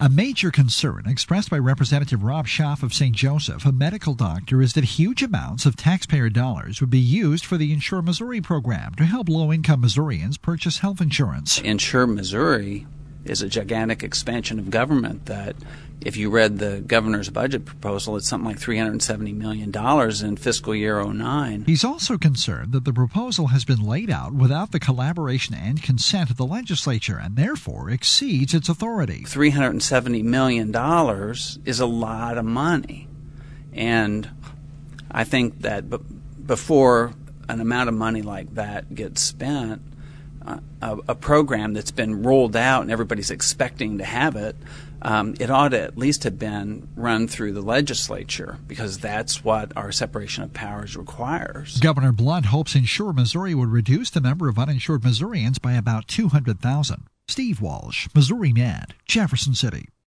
A major concern expressed by Representative Rob Schaaf of St. Joseph, a medical doctor, is that huge amounts of taxpayer dollars would be used for the Insure Missouri program to help low-income Missourians purchase health insurance. Insure Missouri is a gigantic expansion of government that, if you read the governor's budget proposal, it's something like $370 million in fiscal year 2009. He's also concerned that the proposal has been laid out without the collaboration and consent of the legislature and therefore exceeds its authority. $370 million is a lot of money. And I think that before an amount of money like that gets spent, a program that's been rolled out and everybody's expecting to have it, it ought to at least have been run through the legislature, because that's what our separation of powers requires. Governor Blunt hopes Insure Missouri would reduce the number of uninsured Missourians by about 200,000. Steve Walsh, Missouri Net, Jefferson City.